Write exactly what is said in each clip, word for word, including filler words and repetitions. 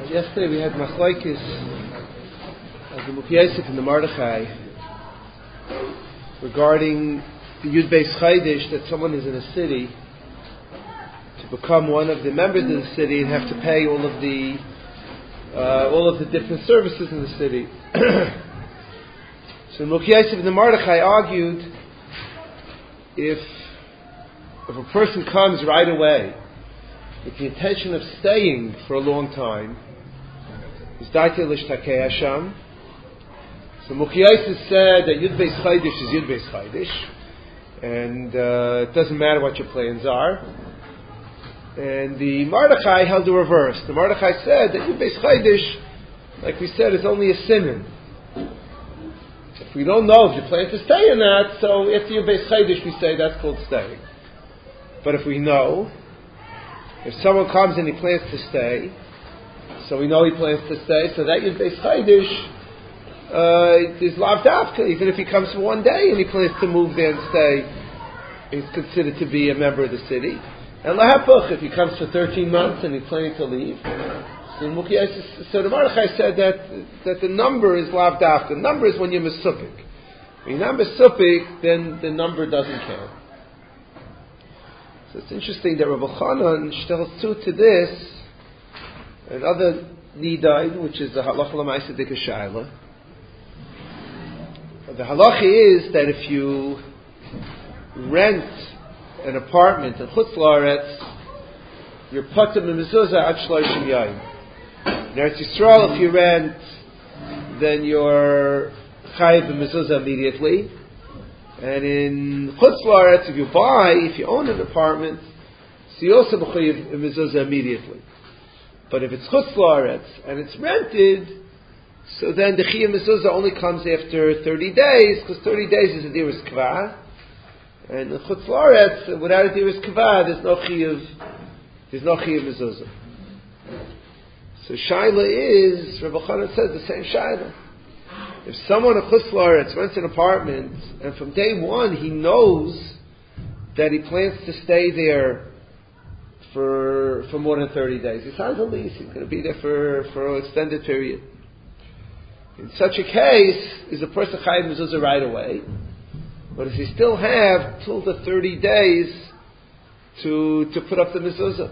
Yesterday we had Machlaikis of the Mukhi Yosef and the Mordechai regarding the Yud Beis Chaydish, that someone is in a city to become one of the members of the city and have to pay all of the uh, all of the different services in the city. So Mukhi Yosef and the Mordechai argued if if a person comes right away with the intention of staying for a long time, is Daite L'Shtakei Hasham. So Mukhi Yosef said that Yud Beis Chaydish is Yud Beis Chaydish, and uh, it doesn't matter what your plans are. And the Mordechai held the reverse. The Mordechai said that Yud Beis Chaydish, like we said, is only a siman. If we don't know if you plan to stay in that, so after Yud Beis Chaydish we say that's called staying. But if we know, if someone comes and he plans to stay, so we know he plans to stay, so that Yud Beis Chaydish uh, is lav dafka. Even if he comes for one day and he plans to move there and stay, he's considered to be a member of the city. And lahapuch, if he comes for thirteen months and he's planning to leave, so the Mordechai said that that the number is lav dafka. The number is when you're mesupik. When you're not mesupik, then the number doesn't count. So it's interesting that Rabbi Chanan shtells to to this another nidai, which is the halacha l'maisa dikashayla. The halacha is that if you rent an apartment in Chutz La'aretz, you're patur b'mezuzah ad shloshim yayim. In Eretz Yisrael, if you rent, then you're chayiv b'mezuzah immediately. And in Chutz La'aretz, if you buy, if you own an apartment, so you also b'chayiv b'mezuzah immediately. But if it's Chutz La'aretz and it's rented, so then the chiyuv mezuzah only comes after thirty days, because thirty days is a diras kavah. And in Chutz La'aretz, without a diras kavah, there's no chiyuv, there's no chiyuv mezuzah. So shaila is, Rabbi Chanan says the same shaila. If someone in Chutz La'aretz rents an apartment, and from day one he knows that he plans to stay there for for more than thirty days, he signs a lease, he's going to be there for, for an extended period. In such a case, is a person chayiv mezuzah right away, but does he still have till the thirty days to to put up the mezuzah?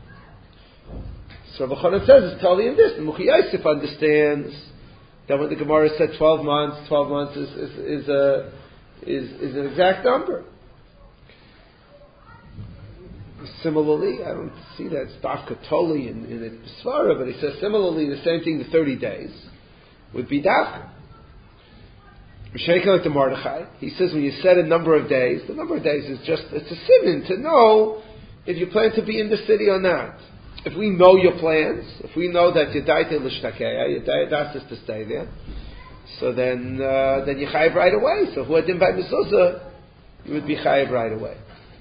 So Rabbi Chanan says it's totally in this. The Mukhi Yosef understands that when the Gemara said twelve months, twelve months is is, is a is, is an exact number. Similarly, I don't see that it's dafka totally in in it Svara, but he says similarly the same thing. The thirty days would be dafka. Like the Mordechai, he says when you set a number of days, the number of days is just it's a siman to know if you plan to be in the city or not. If we know your plans, if we know that you daite l'shtakeya, your das is to stay there, so then uh, then you chayiv right away. So who had by mezuzah, you would be chayiv right away.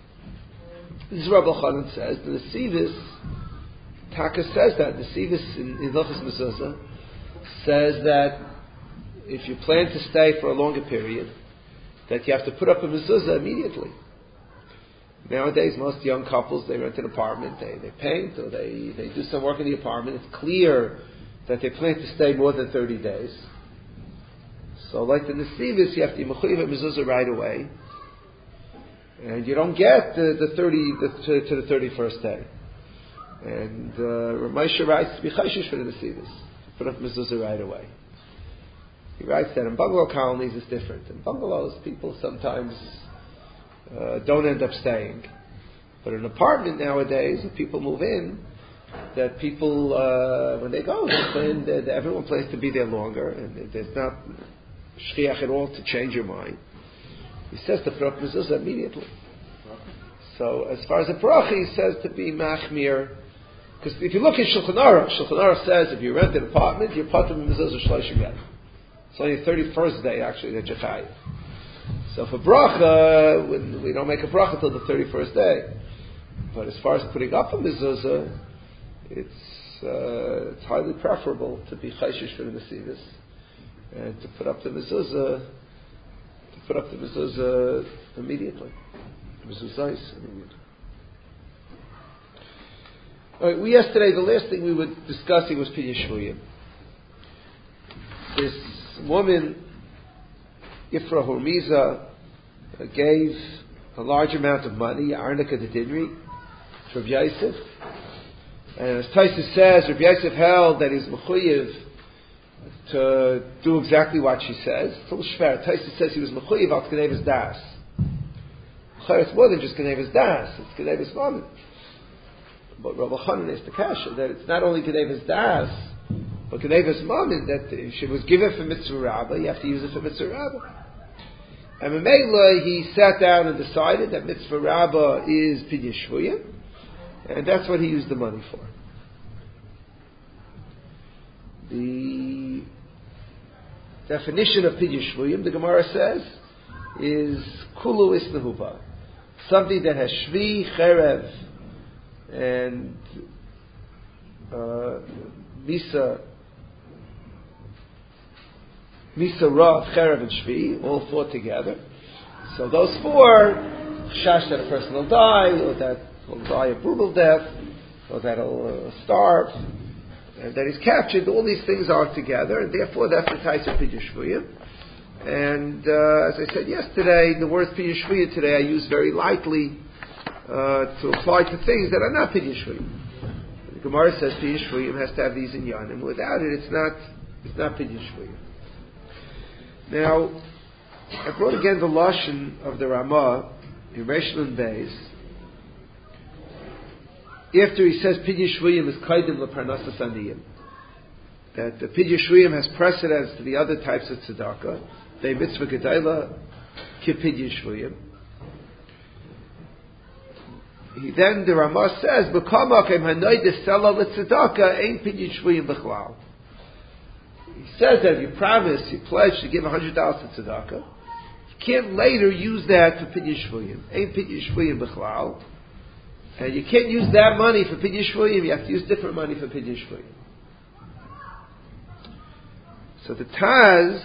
This is what Rabbi Chanan says. The Nesivis Taka says that the Nesivis in, in Hilchos Mezuzah says that if you plan to stay for a longer period, that you have to put up a mezuzah immediately. Nowadays, most young couples, they rent an apartment, they, they paint, or they, they do some work in the apartment. It's clear that they plan to stay more than thirty days. So like the Nesivis, you have to mechuyev a mezuzah right away. And you don't get the, the thirty the, to, to the thirty-first day. And uh, Ramesha writes to be chayshish for the Nesivis, put up mezuzah right away. He writes that in bungalow colonies it's different. In bungalows, people sometimes uh, don't end up staying. But in an apartment nowadays, when people move in, that people, uh, when they go, they plan, they, they, everyone plans to be there longer, and there's not shchiach at all to change your mind. He says to put up mezuzah immediately. So as far as the parachi, he says to be machmir. Because if you look at Shulchan Aruch, Shulchan Aruch says if you rent an apartment, you're patur b'mezuzah shloshim yad. It's only the thirty-first day, actually, that you're chayiv. So for bracha, when we don't make a bracha till the thirty-first day. But as far as putting up a mezuzah, it's uh, it's highly preferable to be chayshish for the Nesivis and to put up the mezuzah, to put up the mezuzah immediately. Mezuzah immediately. All right, we yesterday, the last thing we were discussing was Pidyon Shvuyim. This woman, Ifra Hormiza, uh, gave a large amount of money, Arnika the Dinri, to Rabbi Yosef. And as Taisa says, Rabbi Yosef held that he's mechuyev to do exactly what she says. It's a little shver. Taisa says he was mechuyev al Gnevas Das. It's more than just Gnevas Das, it's Gnevas Mammon. But Rabbi Chanan is the kasha that it's not only Gnevas Das, but Gnevas Mammon, that if it was given for Mitzvah Rabbah, you have to use it for Mitzvah Rabbah. And Mamela, he sat down and decided that Mitzvah Rabbah is Pidyon Shvuyim, and that's what he used the money for. The definition of Pidyon Shvuyim, the Gemara says, is Kulu Isnahuba, something that has Shvi, Cherev, and uh, Misa, Misa, Rav, Cherev, and Shvi, all four together. So those four, Chash that a person will die, or that will die a brutal death, or that will uh, starve, and that he's captured, all these things are together, and therefore that's the type of Pidyon Shvuyim. And uh, as I said yesterday, the word Pidyon Shvuyim today I use very lightly uh, to apply to things that are not Pidyon Shvuyim. The Gemara says Pidyon Shvuyim has to have these in Yanim. Without it, it's not it's not Pidyon Shvuyim. Now, I brought again the Lashon of the Ramah in Reshlan Beis. After he says Pidyon Shvuyim is Kaidim L'Parnasas Aniyim, that the Pidyon Shvuyim has precedence to the other types of tzedakah, they mitzvah gedayla ki Pidyon Shvuyim. He then the Ramah says, "B'kamakim hanoy desela l'tzedakah ein Pidyon Shvuyim b'chlal." He says that if you promise, you pledge to give a hundred dollars to tzedakah, you can't later use that for Pidyon Shvuyim. Ein Pidyon Shvuyim b'chlal. And you can't use that money for Pidyon Shvuyim, you have to use different money for Pidyon Shvuyim. So the Taz,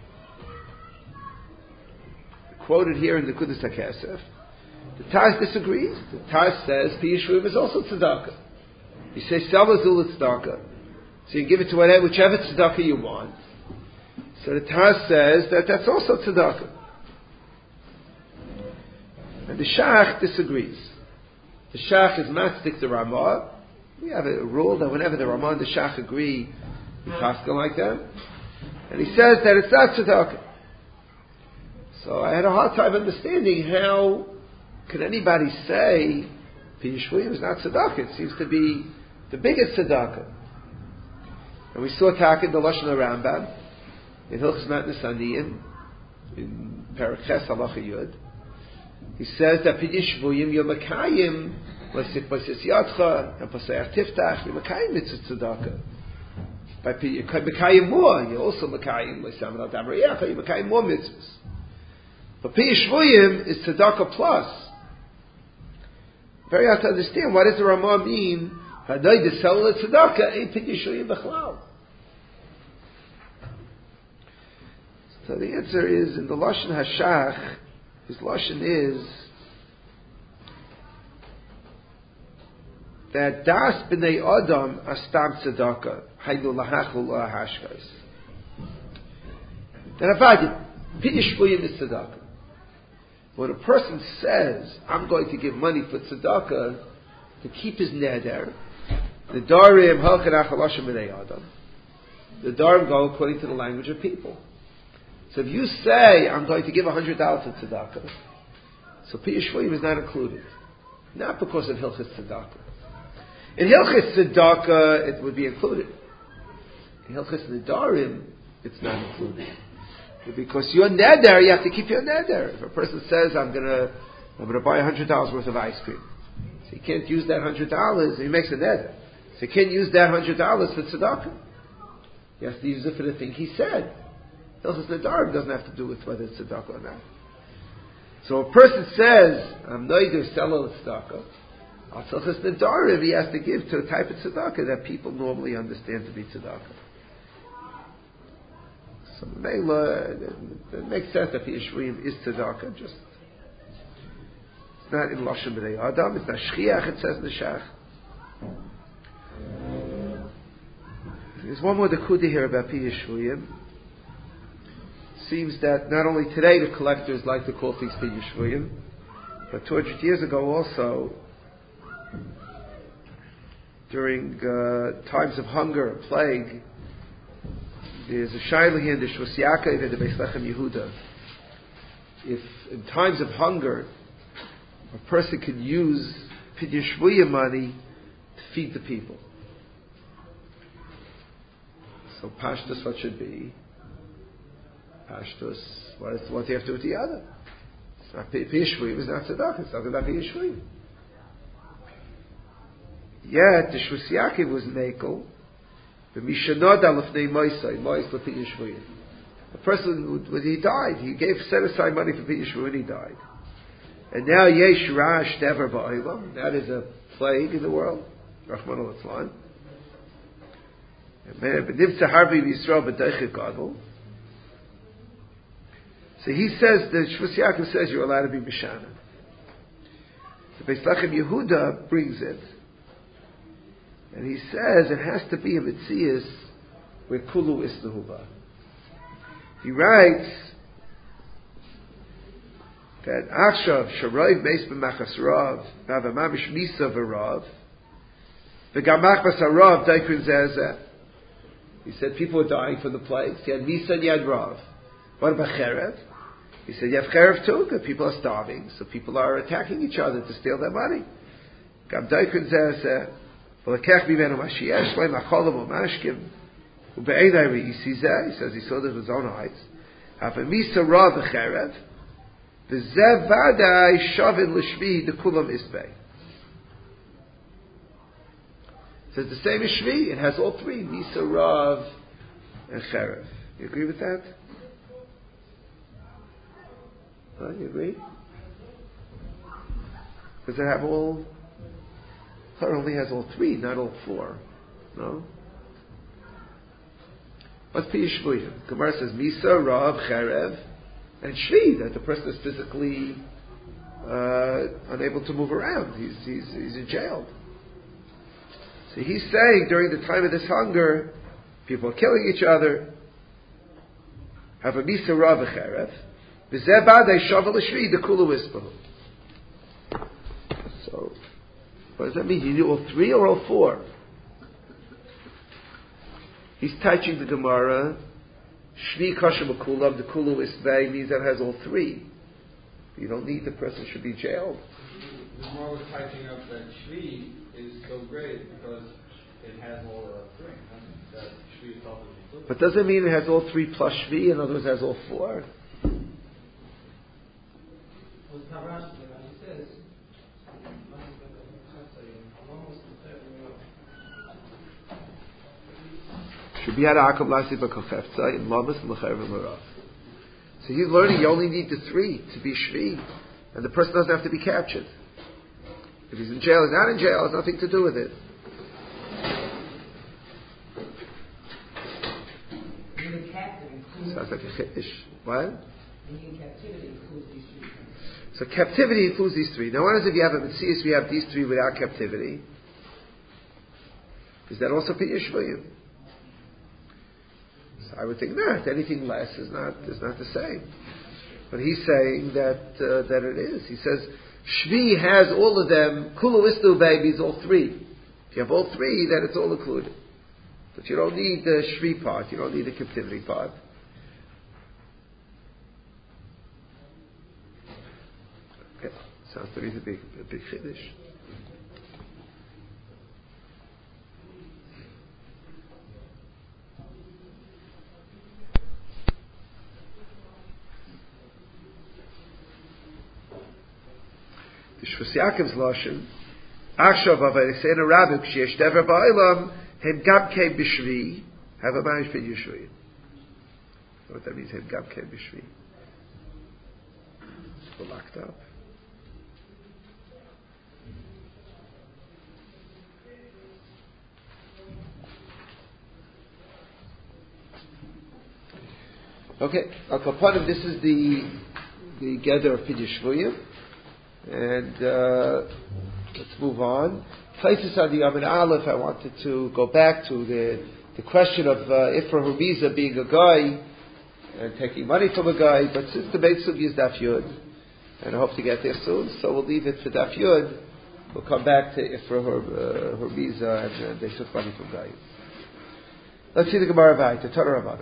quoted here in the Kudas HaKesef, the Taz disagrees. The Taz says Pidyon Shvuyim is also tzedakah. He says Salazul tzedakah. So you give it to whatever, whichever tzedakah you want. So the Taz says that that's also tzedakah. And the Shach disagrees. The Shach is matzik the Ramah. We have a rule that whenever the Ramah and the Shach agree, we paskin like that. And he says that it's not tzedakah. So I had a hard time understanding how could anybody say Pidyon Shvuyim is not tzedakah. It seems to be the biggest tzedakah. And we saw Tak in the Lashon Rambam in Hilchos Matnas Aniyim in Perek Ches Halacha Yud. He says that Pidyon Shvuyim you're Makayim L'Sik B'Sis Yadcha and Pasayach Tiftach you're Makayim Mitzvah Tzedakah. By Makayim more, you're also Makayim L'Sam Al Damriyacha, you're Makayim more mitzvahs. But Pidyon Shvuyim is Tzedakah plus. Very hard to understand. What does the Ramah mean? Haday Desel Tzedakah ain't Pidyon Shvuyim B'chlal. So the answer is in the Lashon Hashach. His lashon is that das b'nei adam astam tzedakah haydu lahachul lahashkas. Then avad Pidyon Shvuyim is tzedakah. When a person says, "I'm going to give money for tzedakah to keep his neder," the darim halchanach halashim b'nei adam. The darim go according to the language of people. So if you say, I'm going to give a hundred dollars to tzedakah, so Pidyon Shvuyim is not included. Not because of Hilchos Tzedakah. In Hilchos Tzedakah, it would be included. In Hilchos Nedarim, it's not included. Because your neder, you have to keep your neder. If a person says, I'm gonna, I'm gonna buy a hundred dollars worth of ice cream, so he can't use that hundred dollars, he makes a neder. So he can't use that hundred dollars for tzedakah. He has to use it for the thing he said. Hilchos Nedarim doesn't have to do with whether it's tzedakah or not. So a person says, I'm noider selo tzedakah, al Hilchos Nedarim he has to give to a type of tzedakah that people normally understand to be tzedakah. So Mela, it makes sense that Pidyon Shvuyim is tzedakah, just it's not in Lashon B'nei Adam, it's not shchiach, it says in the Shach. There's one more Nakuda here about Piyah Shvuyim. Seems that not only today the collectors like to call things Piyah Shvuyim, but two hundred years ago also, during uh, times of hunger, plague, there's a shayla here in the Shvus Yaakov and the Beis Lechem Yehuda. If in times of hunger, a person can use Piyah Shvuyim money to feed the people. So Pashtus, what should be? Pashtus, what, is, what do you have to do with the other? It's not Piyah Shvuyim, it's not Tzedakah, it's talking about Piyah Shvuyim. Yet, the Shvus Yaakov was Mekel, the Mishanod Alafnei Moisai, Mois L'Piyah Shvuyim. A person, when he died, he gave, set aside money for Piyah Shvuyim and he died. And now, Yesh Rash Dever Ba'ilam, that is a plague in the world, Rachmana Litzlan. So he says, the Shvus Yaakov says you're allowed to be Mishana. The Beis Lechem Yehuda brings it. And he says it has to be a Metzias where Kulu Isnahuba. He writes that Akshav Sharoiv Meis B'machas Rav V'avamamish Misa V'Rav V'gamach B'sarav Daikrin Zezeh. He said people were dying from the plagues. He had Misa and he had Rav. What about Cherev? He said you have Cherev too, because people are starving, so people are attacking each other to steal their money. Gam Daikrin Zezeh V'lekech B'menu Mashiach Shleim Acholam U'mashkim U'be'enai Re'isi Zeh. He says he saw this with his own eyes. Have a Misa Rav V'Cherev V'zev Vadai Shavin L'Shvi D'Kulam Isbei. So it's the same as Shvi. It has all three: Misa, Rav, and Cherev. You agree with that? Huh? You agree? Does it have all? It only has all three, not all four. No. What's Piyah Shvuyim? Gemara says Misa, Rav, Cherev, and Shvi. That the person is physically uh, unable to move around. He's he's he's in jail. So he's saying during the time of this hunger, people are killing each other. Have a Misa Rav Cherev. V'zeh badei shavel l'shvi dekulu ispahu. So, what does that mean? You need all three or all four? He's touching the Gemara. Shvi kashem akulam dekulu isbei means that has all three. You don't need the person should be jailed. The Gemara was touching up that Shvi is so great because it has all the three. That Shvi is probably included. But does it mean it has all three plus Shvi? In other words, it has all four? Should be at Akam Lasi B'Kochefza in Lamas and L'Charev and L'Rav. So he's learning you only need the three to be Shvi, and the person doesn't have to be captured. If he's in jail, he's not in jail, it has nothing to do with it. Sounds like a chiddush. What? So captivity includes these three. Now, what is if you have a Metzias, we have these three without captivity? Is that also Piyah Shvuyim? So I would think not. Anything less is not is not the same. But he's saying that uh, that it is. He says Shvi has all of them. Kulu Istu babies, all three. If you have all three, then it's all included. But you don't need the Shvi part. You don't need the captivity part. Okay, sounds to me to be a big chiddush. The Shvus Yaakov's lashon, Akshav Avaysein Rabbi Kshesh Dever Ba'ilam Hem Gabke B'Shvi have a Manish Piyah Shvuyim. What that means? Hem Gabke B'Shvi. It's locked up. Okay, Al this is the the gather of Piyah Shvuyim. And uh, let's move on. Places on the Amid Aleph, I wanted to go back to the the question of uh, Ifra Hubiza being a guy and taking money from a guy, but since the main sugi is Daf Yud, and I hope to get there soon, so we'll leave it for Daf Yud. We'll come back to Ifra uh, Hubiza and uh, they took money from guy. Let's see the Gemara Vayta, Torah Rabbana.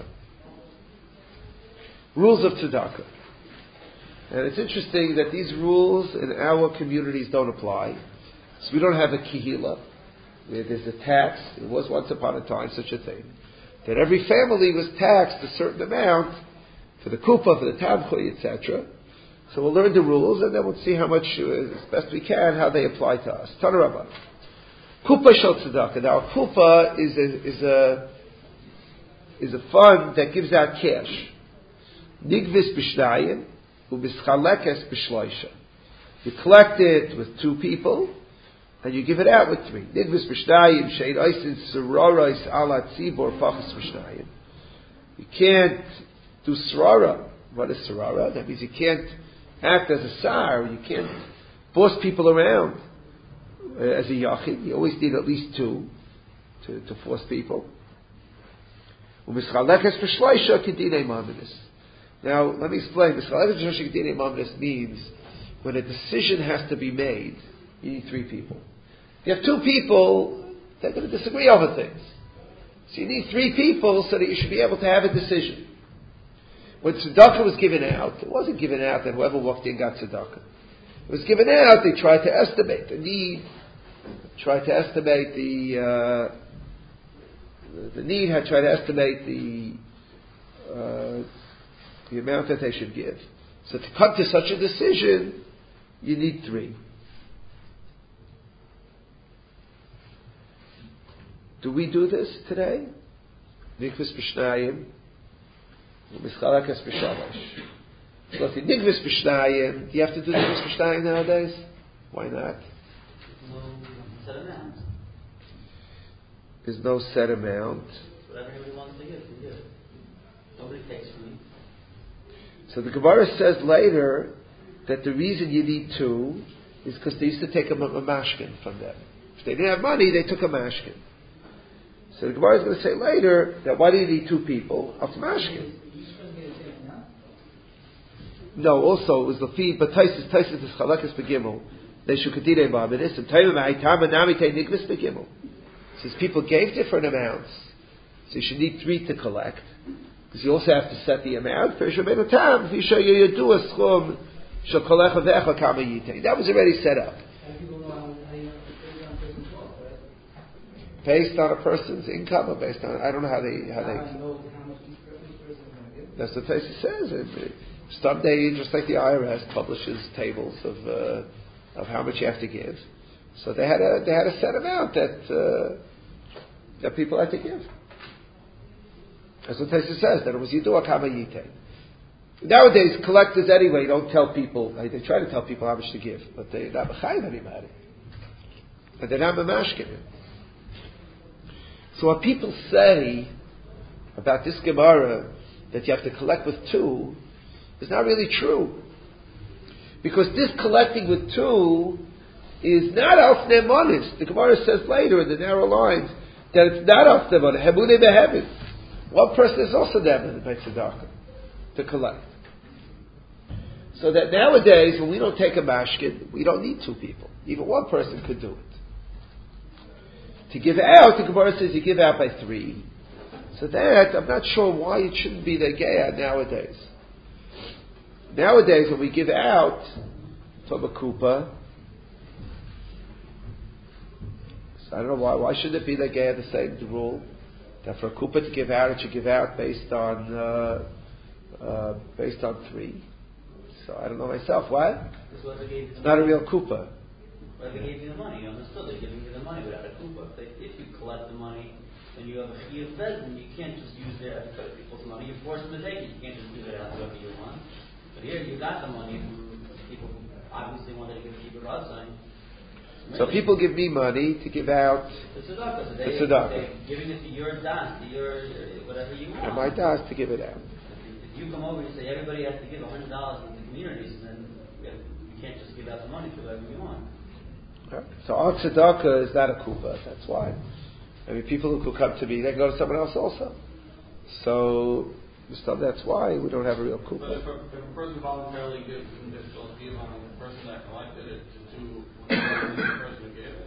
Rules of tzedakah. And it's interesting that these rules in our communities don't apply. So we don't have a kihila, where there's a tax. It was once upon a time such a thing. That every family was taxed a certain amount for the kupa, for the tamchui, et cetera. So we'll learn the rules and then we'll see how much, uh, as best we can, how they apply to us. Tana Rabbah. Kupa shel tzedakah. Now a kupa is a, is a, is a fund that gives out cash. Nigvis b'shnayim, u'bischalekes b'shloisha. You collect it with two people, and you give it out with three. Nigvis b'shnayim, shein oisin sororos ala tzibor pachas b'shnayim. You can't do sarara. What is sarara? That means you can't act as a sar. You can't boss people around uh, as a yachid. You always need at least two to, to force people. U'bischalekes b'shloisha kedinei maminis. Now, let me explain. This means when a decision has to be made, you need three people. If you have two people, they're going to disagree over things. So you need three people so that you should be able to have a decision. When tzedakah was given out, it wasn't given out that whoever walked in got tzedakah. It was given out, they tried to estimate the need, tried to estimate the, uh, the need, had tried to estimate the, uh, the amount that they should give. So to come to such a decision, you need three. Do we do this today? Nikvis b'shnayim, u'mischalakas b'shalosh. So if you nikvis b'shnayim, do you have to do nikvis b'shnayim nowadays? Why not? No set amount. There's no set amount. Whatever everybody wants to give, you give. Nobody takes from me. So the Gemara says later that the reason you need two is because they used to take a, a mashkin from them. If they didn't have money, they took a mashkin. So the Gemara is going to say later that why do you need two people? Of mashkin. No, also it was the fee, but Taisis Taisis is chalakas begimel. They should kadidei ma'aminis and taimim ha'itama namite nigvis begimel. Says people gave different amounts, so you should need three to collect. Because you also have to set the amount. That was already set up. Based on a person's income, or based on I don't know how they how they. That's what Taisa says. Someday, just like the I R S publishes tables of uh, of how much you have to give, so they had a they had a set amount that uh, that people had to give. That's what Taisa says, that it was Yidua Kama Yitei. Nowadays, collectors anyway don't tell people, they, they try to tell people how much to give, but they're not Mechayiv anybody. But they're not Mamashkin. So what people say about this Gemara, that you have to collect with two, is not really true. Because this collecting with two is not Alf Ne'emanis. The Gemara says later in the narrow lines, that it's not Alf Ne'emanis, Hebune Behevet. One person is also debited by tzedakah to collect. So that nowadays, when we don't take a mashkin, we don't need two people. Even one person could do it. To give out, the Gemara says you give out by three. So that, I'm not sure why it shouldn't be the geya nowadays. Nowadays, when we give out from a kupa, so I don't know why, why should it be the geya the same rule? That for a kupa to give out, it should give out based on uh, uh, based on three. So I don't know myself. What? It's not a real kupa. Well, they gave you the money. You understood they're giving you the money without a kupa. If, if you collect the money and you have a chiyuv bezin, you can't just use it as people's money. You're forced to take it. You can't just give it out whoever you want. But here you got the money from people who obviously wanted to give a kibbutz sign. So people give me money to give out the tzedakah. So they, the tzedakah. They're giving it to your das, to your whatever you want. And my das to give it out. If you come over and say everybody has to give a hundred dollars in the communities, then you can't just give out the money to whoever you want. Right. So our tzedakah is not a kupa. That's why. I mean, people who could come to me, they can go to someone else also. So, so that's why we don't have a real kupa. But if a, if a person voluntarily gives an additional deal on the person that collected it to the person who gave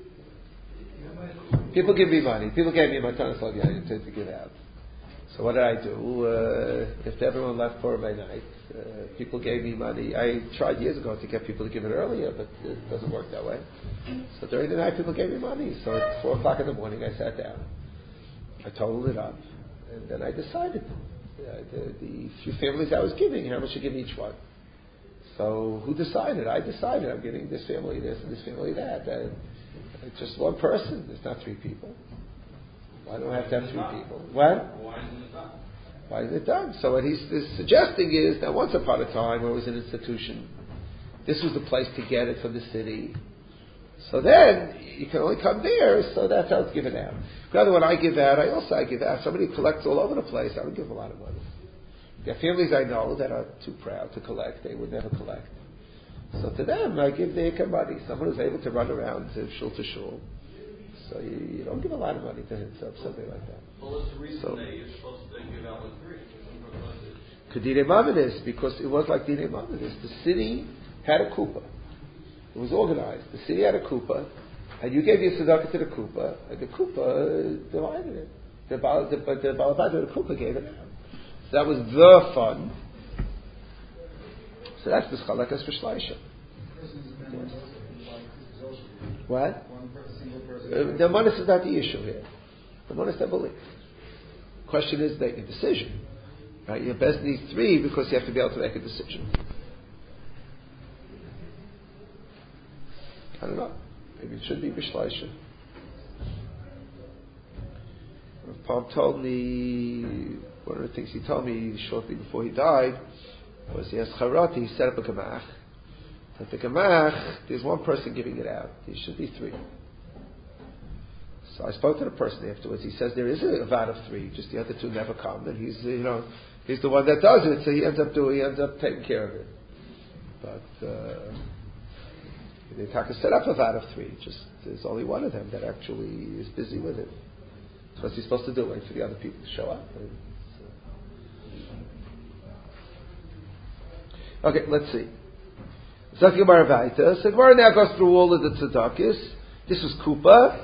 it, people give me money. People gave me a matanas l'gayim to, to give out. So what did I do? Uh, if everyone left for my night, uh, people gave me money. I tried years ago to get people to give it earlier, but it doesn't work that way. So during the night, people gave me money. So at four o'clock in the morning, I sat down. I totaled it up, and then I decided uh, the, the few families I was giving, how much to give each one. So who decided? I decided. I'm giving this family this and this family that. Uh, it's just one person. It's not three people. Why don't I have to have three people? What? why isn't it done? Why is it done? So what he's, he's suggesting is that once upon a time, where it was an institution, this was the place to get it from the city. So then you can only come there. So that's how it's given out. Rather, when I give out, I also I give out. Somebody collects all over the place. I don't give a lot of money. There are families I know that are too proud to collect. They would never collect. So to them, I give the ikar money. Someone who's able to run around to shul to shul. So you, you don't give a lot of money to himself, something like that. Well, what's the reason So, that you're supposed to give out with three? Kedine Mamadis, because it was like Dine Mamadis. The city had a kupa. It was organized. The city had a kupa, and you gave your tzedakah to the kupa, and the kupa divided it. The Baal, the, but the Balabad of the kupa gave it out. So that was the fund. So that's the schalakas for Shleisha. What? Uh, the manas is not the issue here. The manas is belief. Question is make a decision. Right? Your best needs three because you have to be able to make a decision. I don't know. Maybe it should be Bishleisha. Rav Palm told me, one of the things he told me shortly before he died was he has charati, he set up a gemach. At the gemach, there's one person giving it out. There should be three. So I spoke to the person afterwards. He says there is a vat of three, just the other two never come, and he's you know he's the one that does it, so he ends up doing he ends up taking care of it. But uh, they have to set up a vat of three. Just there's only one of them that actually is busy with it. So what's he supposed to do? Wait for the other people to show up? Okay, let's see. So Gemara Vaita. So Gemara now goes through all of the tzedakis. This was Kupa.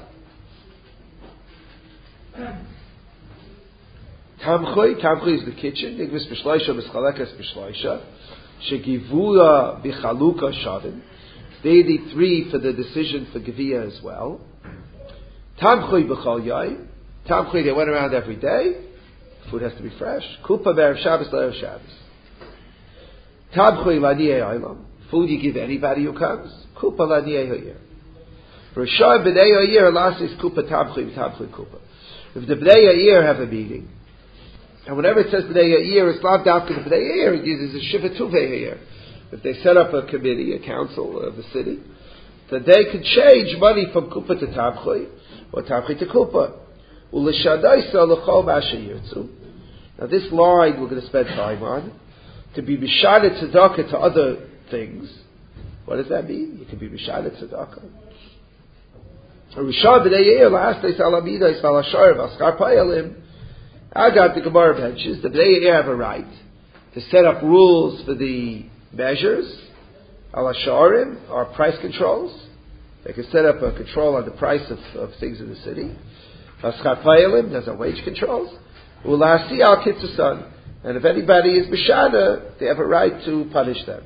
Tamchui. Tamchui is the kitchen. Nigvis b'shleisha b'schalekas b'shleisha. Shegivula b'chaluka shavin. They did three for the decision for Gevia as well. Tamchui b'chol yayin. Tamchui, they went around every day. Food has to be fresh. Kupa b'erev Shabbos l'erev Shabbos. Tamchui l'aniyei olam. Food you give anybody who comes. Kupa l'aniyei ha'yer. Rishon b'nei ha'yer last is kupa tamchui tamchui kupa. If the b'nei ha'yer have a meeting, and whenever it says b'nei ha'yer, it's not down to the b'nei ha'yer, it uses a shiva tuvei ha'yer. If they set up a committee, a council of the city, then they could change money from kupa to tamchui, or tamchui to kupa. U'l'shadaisa l'chol ma'asher yirtzu. Now this line we're going to spend time on. To be b'shadet tzedakah to other things. What does that mean? You can be b'shadet tzedakah. Rishon b'nei ha'yer last day salamida is valashar v'askar payalim. I got the Gemara mentions the b'nei ha'yer have a right to set up rules for the measures, alasharim, or price controls. They can set up a control on the price of, of things in the city. V'askar payalim, there's a wage controls. Ulasi al kitzasan. And if anybody is b'shana, they have a right to punish them.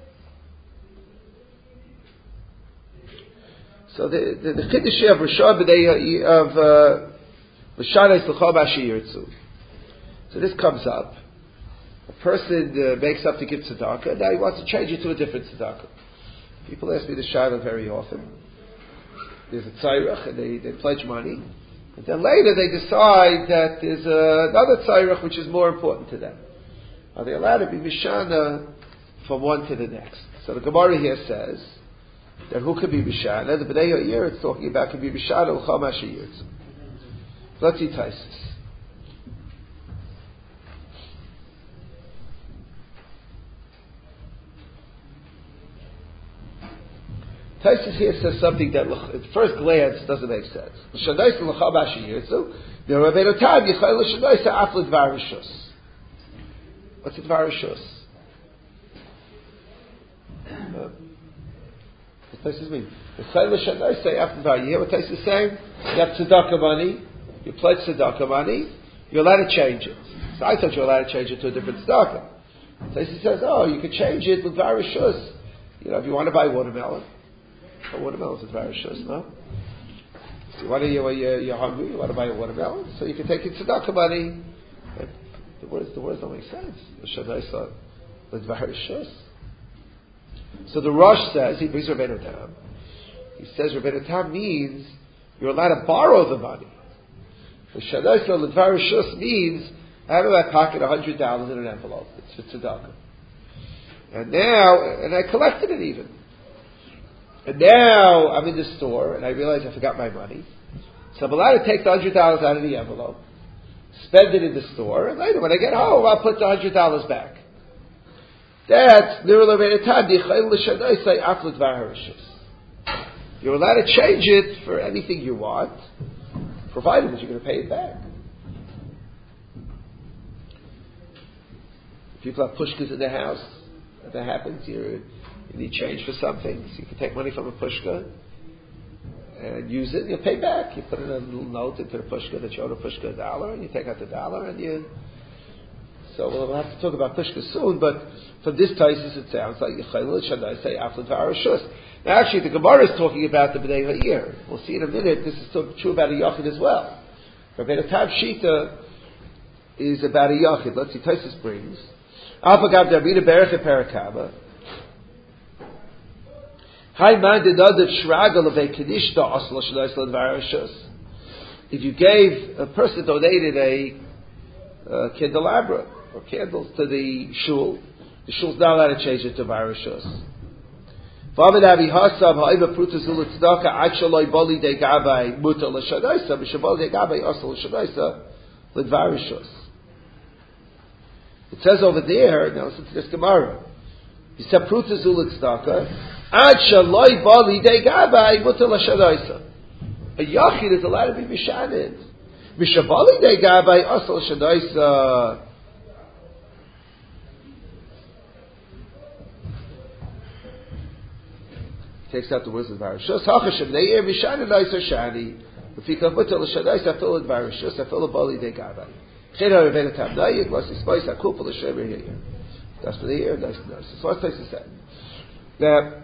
So the the, the chiddush of Rishon b'nei of b'shana is l'chol ma'asher yirtzu. So this comes up. A person uh, makes up to give tzedakah. Now he wants to change it to a different tzedakah. People ask me this shayla very often. There's a tzairach and they, they pledge money. And then later they decide that there's uh, another tzairach which is more important to them. Are they allowed to be mishana from one to the next? So the Gemara here says that who can be mishana? The b'nei ha'yer it's talking about can be mishana l'chol ma'asher yirtzu. Let's see Taisus. Taisus here says something that at first glance doesn't make sense. L'shadaisa l'cha b'asher yirtzu, v'Rabbeinu Tam yichayil l'shadaisa af l'dvar rishus. What's a dvar rishus? Uh, what Taisus mean? Yichayil l'shadaisa af l'dvar. You hear what Taisus is saying? You have tzedakah money, you pledge tzedakah money, you're allowed to change it. So I thought you were allowed to change it to a different tzedakah. Taisus says, oh, you could change it with dvar rishus. You know, if you want to buy watermelon, a watermelon is very rishus, no? So you want to, you're, you're hungry, you want to buy a watermelon, so you can take your tzedakah money. And the words, the words don't make sense. So the Rosh says, he brings Rabbeinu Tam. He says Rabbeinu Tam means you're allowed to borrow the money. The Shadaisa L'dvar Rishus means I have in my pocket a hundred dollars in an envelope. It's for tzedakah. And now, and I collected it even. And now I'm in the store and I realize I forgot my money. So I'm allowed to take the hundred dollars out of the envelope, spend it in the store, and later when I get home I'll put the hundred dollars back. That's you're allowed to change it for anything you want, provided that you're going to pay it back. People have pushkas in their house. If that happens, you're, you need change for something, so you can take money from a pushka and use it, and you'll pay back. You put in a little note into the pushka that you owe the pushka a dollar, and you take out the dollar, and you... So we'll have to talk about pushka soon, but from this Taisus it sounds like Yechayil Shaddai say Aflet V'Arashus. Now actually the Gemara is talking about the B'nai Ha'ir. We'll see in a minute, this is true about a Yachid as well. Rabbeinu Tam Shita is about a Yachid. Let's see, Taisus brings Alpagav Darvina Berech Perakaba. If you gave a person donated a uh, candelabra or candles to the shul, the shul's not allowed to change it to varishus. It says over there, now listen to this Gemara. He said, "Pruta zulik tzedakah." Ad shaloi bali de gabai mutal shadaisa. A yachid is allowed to be mishanid. Mishabali de gabai asal shadaisa. Takes out the words of varishus. Hachashem neir mishanid laisa shani. Lefika mutal shadaisa fill it varishus. I fill it bali de gabai. Cheda Rabbeinu Tam nayik was his spice akupal l'shemer here. That's for the year. That's nice. So what's Taisus said? That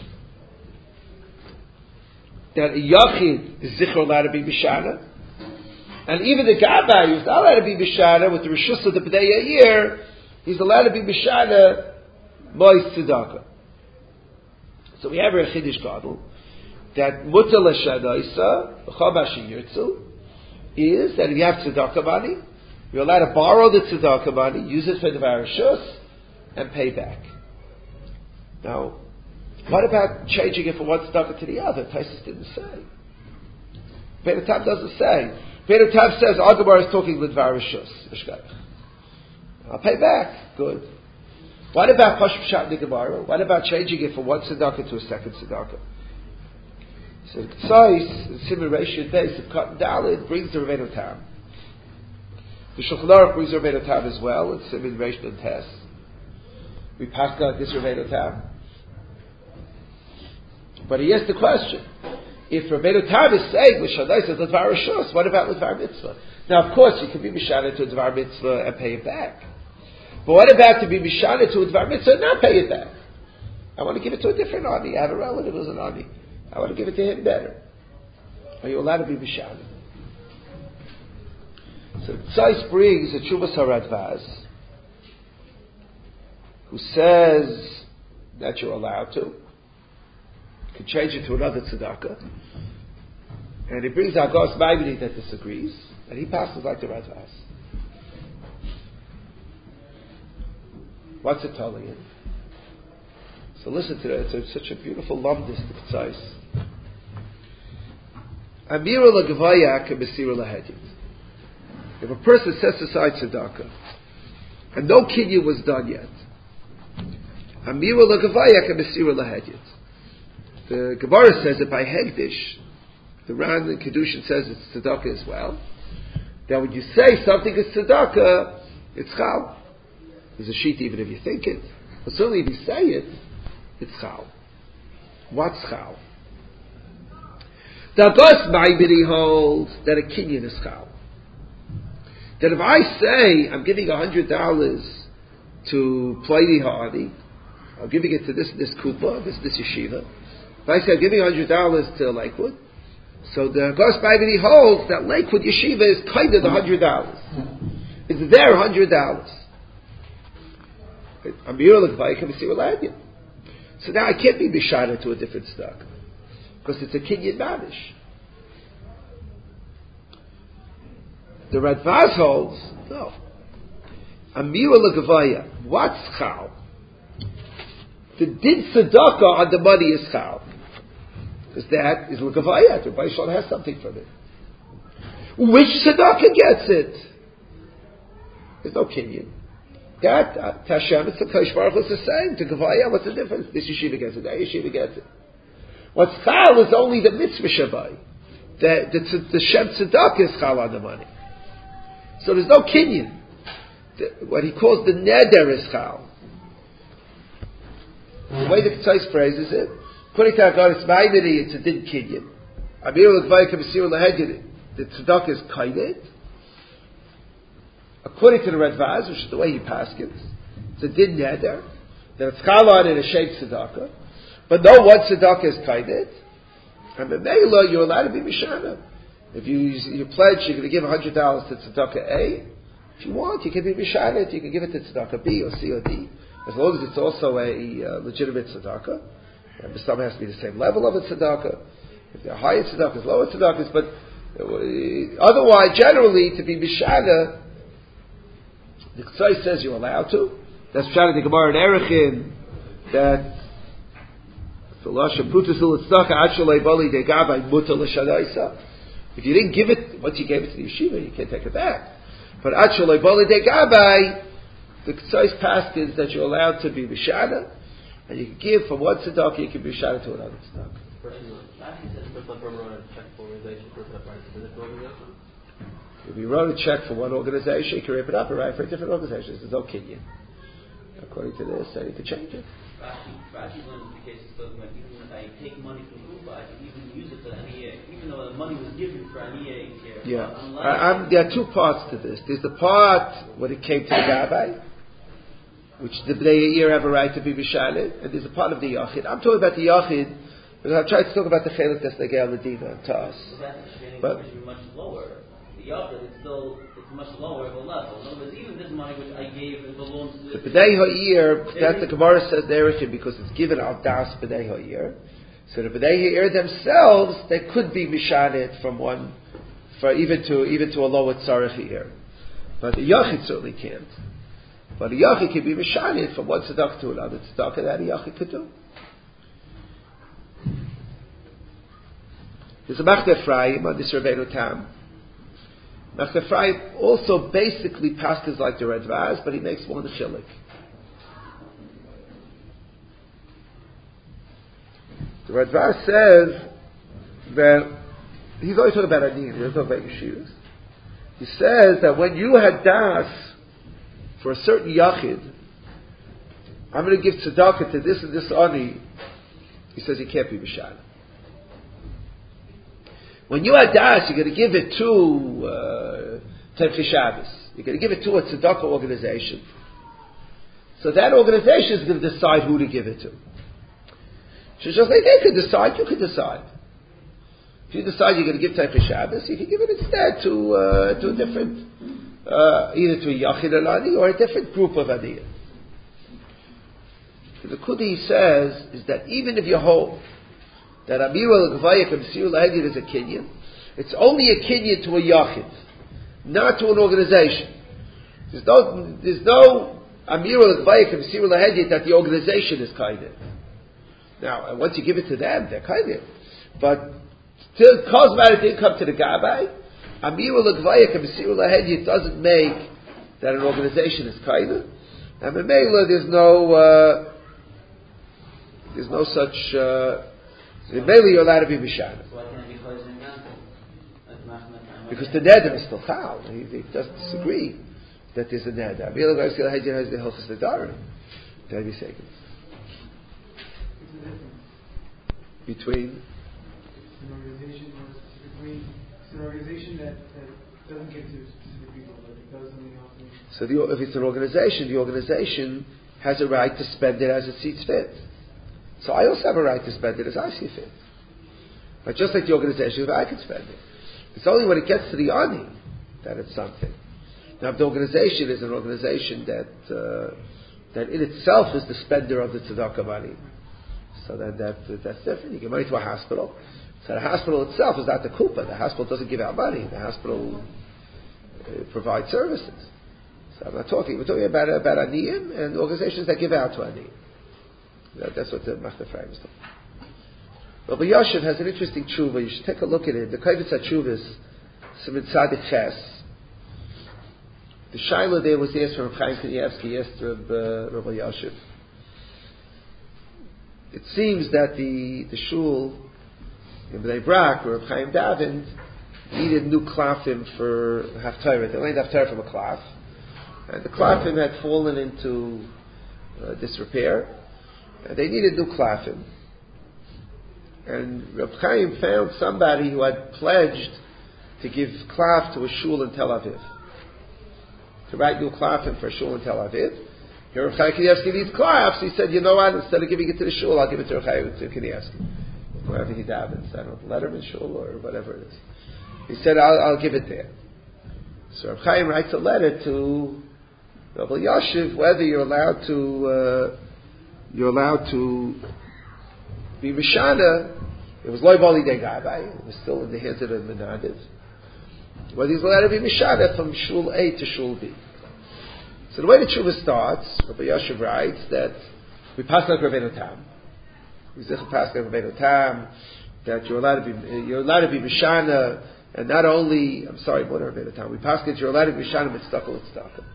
that a yachid is zichor allowed to be bishana, and even the gabbai who's not allowed to be bishana with the rishus of the b'nai ha'ir, he's allowed to be bishana mois tzedakah. So we have a chiddush gadol that mutal l'shadaisa l'cha b'asher yirtzu is that if you have tzedakah money, you're allowed to borrow the tzedakah money, use it for the varishus, and pay back. Now, what about changing it from one tzedakah to the other? Taisus didn't say. Rabbeinu Tam doesn't say. Rabbeinu Tam says, our Gemara is talking with varishus. I'll pay back. Good. What about Pashut Pshat in the Gemara? What about changing it from one tzedakah to a second tzedakah? So the Ksais, the Simmeration base of Cotton Dalit brings the Rabbeinu Tam. The Shulchan Aruch brings Rabbeinu Tam as well. It's Simmeration and Tess. We passed out this Rabbeinu Tam. But he asked the question, if Rabbeinu Tam is saying L'Shadai says L'Dvar Rishus, what about L'Dvar Mitzvah? Now of course you can be Mishana to a Dvar Mitzvah and pay it back. But what about to be Mishana to a Dvar Mitzvah and not pay it back? I want to give it to a different Ani. I have a relative who's an Ani. I want to give it to him better. Are you allowed to be Mishana? So Tzais brings a Chuvas HaRadvaz who says that you're allowed to. You can change it to another tzedakah. And he brings Agos Maimoni that disagrees, and he passes like the Radvaz. What's it telling him? So listen to that. It's such a beautiful lumdis to Tzais. Amira l'gavaya k'besira l'hedit. If a person sets aside tzedakah, and no kinyan was done yet, Amira l'gavaya k'besira l'hedit. The Gemara says that by Hegdish, the Ran in Kedushin says it's tzedakah as well. That when you say something is tzedakah, it's chal. There's a sheet even if you think it. But certainly if you say it, it's chal. What's chal? The Agos Maimini holds that a kinyan is chal. That if I say I'm giving a hundred dollars to Pleiadi Ha'ani, I'm giving it to this this kupa, this this yeshiva. If I say I'm giving a hundred dollars to Lakewood, so the Agos Maimini holds that Lakewood yeshiva is kind of the hundred dollars. It's their hundred dollars. So now I can't be bishara to a different stock because it's a kinyan mamish. The Radvaz holds no. Amira l'gavaya. What's chal? The din tzedakah on the money is chal. Because that is l'gavaya. The Baishal has something from it. Which tzedakah gets it? There's no kinyan. That uh, Tashem, it's the Kosh Baruch Hu is saying to Gavaya, what's the difference? This yeshiva gets it, that yeshiva gets it. What's chal is only the mitzvah shabai. The the, the Shem tzedakah is chal on the money. So there's no kinyan. The, what he calls the neder is chal. The way the Ketzais phrases it, according to Agaris Maimini, it's a din kinyan. Amir l'gvay k'mesir l'hedyin, the tzedakah is kained. According to the Radvaz, which is the way he paskins, it's a din neder, that it's chal on in a sheikh tzedakah, but no one tzedakah is kained, and the Meila, you're allowed to be mishana. If you you pledge, you're going to give one hundred dollars to tzedakah A. If you want, you can be mishanah. You can give it to tzedakah B or C or D, as long as it's also a uh, legitimate tzedakah. And the sum has to be the same level of a tzedakah. If they're higher tzedakahs, lower tzedakahs, but uh, otherwise, generally, to be mishanah, the Ketzai says you're allowed to. That's Pshat the Gemara in Erechin that if you didn't give it, once you gave it to the yeshiva, you can't take it back. But Achalei Bali De Gabai, the Ketzai's past is that you're allowed to be Mishana, and you can give from one tzedakah, you can be Mishana to another tzedakah. If you wrote a check for one organization, you can rip it up and write for a different organization. There's no kinyan. According to this, I need to change it. Rashi learns the case of even if I take money from Kuba, I can even use it to N E A, even though the money was given for N E A here. Yeah. I, I'm, there are two parts to this. There's the part when it came to the Gabbai, which the Bnei Yair have a right to be Mishalit, and there's a part of the Yachid. I'm talking about the Yachid, because I've tried to talk about the Chelik that's Negei Ladina and Tas. But that's much lower. The Yachid is still it's much lower of a level. In other words, even this money which I gave it belongs to the Bnei Yair, that's the Gemara says there because it's given al Das Bnei Yair. So the Bnei Yair themselves, they could be Mishalit from one, for even to even to a lower Tzarech Yair. But the Yachid certainly can't. But the Yachid can be Mishalit from one tzedakah to another tzedakah that a Yachid could do. There's a Machne Ephraim on this Rabbeinu Tam. Machne Ephraim also basically passes like the Radvaz, but he makes one chilik. The Radvaz says that he's always talking about Aniyim, he doesn't talk about Yeshivas. He says that when you had Das for a certain Yachid, I'm going to give tzedakah to this and this Ani, he says he can't be Mishana. When you had Das, you're going to give it to uh, Tefchi Shabbos. You're going to give it to a tzedakah organization. So that organization is going to decide who to give it to. So just like they could decide, you could decide. If you decide you're going to give Tefchi Shabbos, you can give it instead to uh, to a different, uh, either to a Yachid Alani or a different group of Aniyim. The Kudi says is that even if you hold that Amira L'Gvaya K'Mesir L'Hedyin is a kinyan, it's only a kinyan to a Yachid, not to an organization. There's no, there's no Amira L'Gvaya K'Mesir L'Hedyin that the organization is kind of. Now, and once you give it to them, they're kind of. But till cosmetic didn't come to the Gabbai, Amira L'Gvaya K'Mesir L'Hedyin doesn't make that an organization is kind of. And in Mela, there's no, uh, there's no such, uh, So mainly you're allowed to be Mishana. So why can't I be Chayzin Gantel? Because the neder is still chal. He, he doesn't disagree that there's a neder. Really, guys, has the hilchos nedarim. Ten seconds. Between. It's an organization or specifically, it's an organization that, that doesn't give to specific people, but it does something else. So the, if it's an organization, the organization has a right to spend it as it sees fit. So I also have a right to spend it as I see fit. But just like the organization, I can spend it. It's only when it gets to the ani that it's something. Now, if the organization is an organization that uh, that in itself is the spender of the tzedakah money, so then that that's different. You give money to a hospital. So the hospital itself is not the kupa. The hospital doesn't give out money. The hospital uh, provides services. So I'm not talking. We're talking about about aniyim and organizations that give out to aniyim. That, that's what the Machta Frame is talking. Rabbi Yoshev has an interesting tshuva. You should take a look at it. The Kovetz HaTshuvos, Siman Tzadik Ches. The shaila there was asked from Chaim Kanievsky, asked Rabbi, Rabbi Yoshev. It seems that the the shul in Bnei Brak, where Rabbi Chaim davened, needed new klafim for Haftarah. They only had Haftarah from a klaf, and the klafim had fallen into uh, disrepair, and they needed new klafim. And Reb Chaim found somebody who had pledged to give klaf to a shul in Tel Aviv, to write new klafim for a shul in Tel Aviv. Here Reb Chaim Kanievsky needs klafs. He said, you know what, instead of giving it to the shul, I'll give it to Reb Chaim Kanievsky. Wherever he davens, I don't know, Letterman shul or whatever it is. He said, I'll, I'll give it there. So Reb Chaim writes a letter to Rabbi Yoshev whether you're allowed to, uh, you're allowed to be Mishana. It was loy bali de gabai. It was still in the hands of the Menadiv. Whether he's allowed to be Mishana from Shul A to Shul B. So the way the tshuva starts, Rabbi Yoshev writes that we pass like Rabbeinu Tam. We say pass like Rabbeinu Tam that you're allowed to be you're allowed to be Mishana, and not only I'm sorry, more than Rabbeinu Tam. We pass that you're allowed to be Mishana mitzvah mitzvah.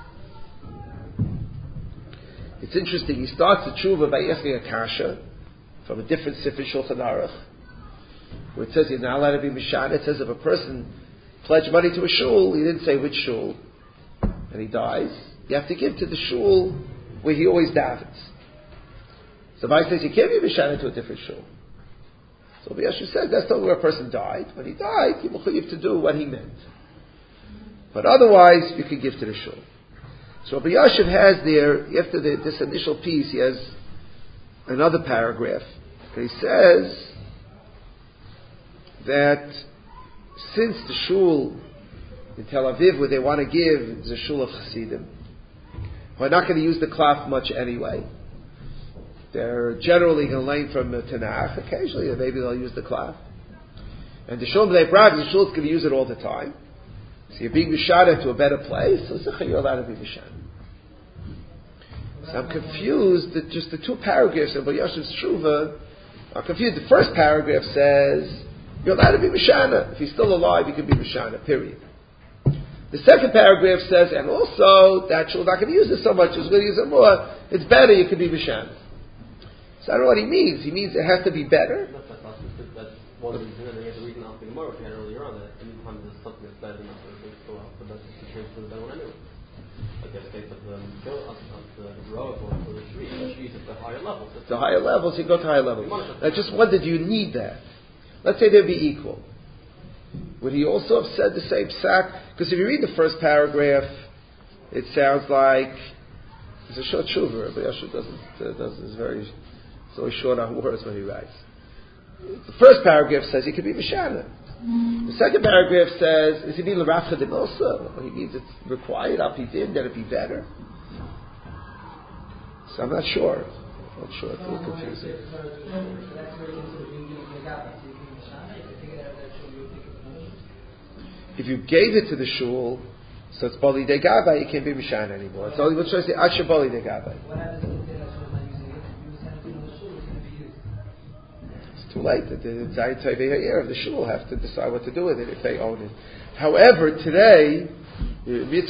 It's interesting. He starts the tshuva by asking a kasha from a different Sifri Shulchan Aruch, where it says you're not allowed to be Mishana. It says if a person pledged money to a shul, he didn't say which shul, and he dies, you have to give to the shul where he always davens. So Mike says you can't be Mishana to a different shul. So the Yeshua says that's not where a person died. When he died, you have to do what he meant. But otherwise, you can give to the shul. So Rabbi Yoshev has there, after the, this initial piece, he has another paragraph. He says that since the shul in Tel Aviv, where they want to give, is a shul of Hasidim, we're not going to use the klaf much anyway. They're generally going to learn from the Tanakh. Occasionally, maybe they'll use the klaf. And the shul in Bnei Brak, the shul is going to use it all the time. So you're being Mishana to a better place, so you're allowed to be Mishana. So I'm confused that just the two paragraphs of Yashiv's Tshuva are confused. The first paragraph says, you're allowed to be Mishana. If he's still alive, you can be Mishana, period. The second paragraph says, and also, that shul not going to use it so much, it's going to use it more, it's better, you can be Mishana. So I don't know what he means. He means it has to be better. That's one reason, and then you have the reason after the more, which we had earlier on, that anytime there's something that's better than something that's go out, but that's just the case for the better one anyway. Like in the case of the Gil, of the Roa or the Shri, the Shri is at the higher levels. The higher levels, you go to higher levels. I just wondered, do you need that? Let's say they'd be equal. Would he also have said the same sack? Because if you read the first paragraph, it sounds like it's a short tshuva, but Yeshua doesn't, uh, doesn't, it's very, it's always short on words when he writes. The first paragraph says he could be Mishana. The second paragraph says, is he being L'Rav Chadim also? He means it's required, up he did, that it be better. So I'm not sure. I'm not sure. It's a little confusing. If you gave it to the shul, so it's Bali de Gabbai, you can't be Mishana anymore. It's only what should I say, Asher Bali de Gabbai. Too late. The Zayin Tovei Ha'ir of the shul have to decide what to do with it if they own it. However, today, if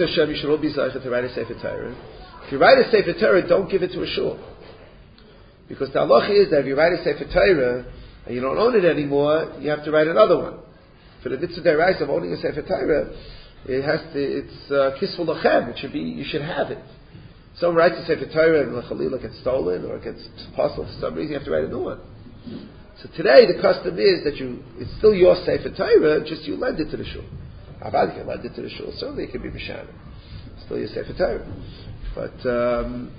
you write a Sefer Torah, don't give it to a shul. Because the halacha is that if you write a Sefer Torah and you don't own it anymore, you have to write another one. For the mitzvah deraisa of owning a Sefer Torah, it has to, it's uh, kisvul lachem. It should be, you should have it. Someone writes a Sefer Torah and the Chalila gets stolen or gets puzzled for some reason, you have to write a new one. So today the custom is that you, it's still your Sefer Torah, just you lend it to the shul. Aval, you can lend it to the shul, certainly it can be Mishana. Still your Sefer Torah. But, um,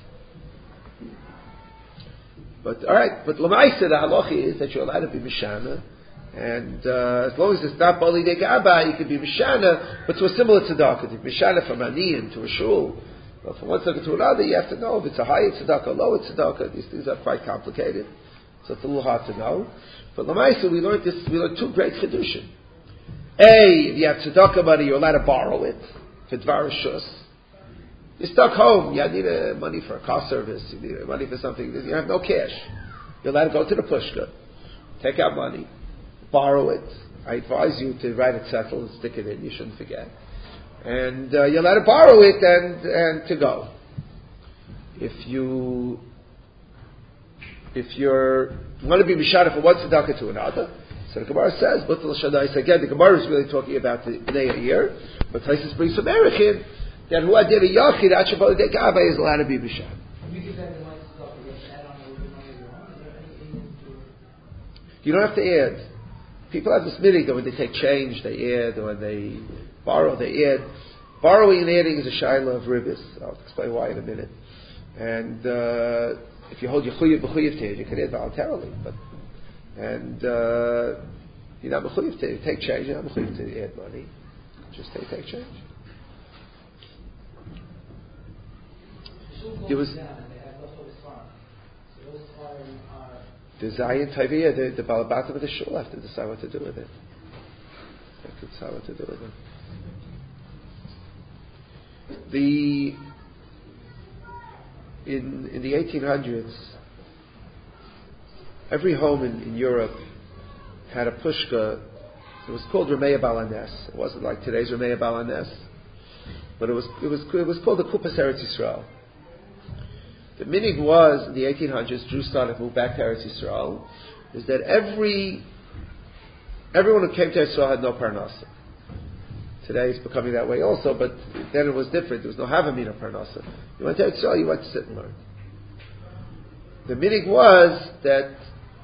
but alright, but Lamaisa, the halacha is that you're allowed to be Mishana, and uh, as long as it's not Bali de Gaba, you can be Mishana, but to a similar tzedakah. To be Mishana from Aniyim to a shul, well, from one tzedakah to another, you have to know if it's a higher tzedakah or lower tzedakah. These things are quite complicated, so it's a little hard to know. But Lamaisa, we learned this, we learned two great chidushim. A, if you have tzedakah money, you're allowed to borrow it for dvar shus. You're stuck home, you need uh, money for a car service, you need money for something, you have no cash. You're allowed to go to the pushka, take out money, borrow it. I advise you to write it settled and stick it in, you shouldn't forget. And uh, you're allowed to borrow it and, and to go. If you if you're you want to be mishana from one tzedakah to another, so the Gemara says, Butal Shadais, again, the Gemara is really talking about the Bnei year, but Taisus brings from Erichin, that who did a Yachid, Achabal de Gaba is allowed to be mishana. You don't have to add. People have this meaning that when they take change, they add, or when they borrow, they add. Borrowing and adding is a shaila of ribbis. I'll explain why in a minute. And uh, if you hold your chuyev b'chuyev to it, you can add voluntarily. But and uh, you're not b'chuyev to it. Take change. You're not b'chuyev to add money. Just take take change. There was the Zayin Taviyah, the, the Balabatim of the shul have to decide what to do with it. They have to decide what to do with it. The in in the eighteen hundreds, every home in, in Europe had a pushka. It was called Rameya Balanes. It wasn't like today's Rameya Balanes, but it was it was it was called the Kupas Eretz Yisrael. The minig was in the eighteen hundreds, Jews started to move back to Eretz Yisrael, is that every everyone who came to Yisrael had no parnasa. Today it's becoming that way also, but then it was different. There was no havamina parnasa. You went to Eretz Yisrael, you went to sit and learn. The minig was that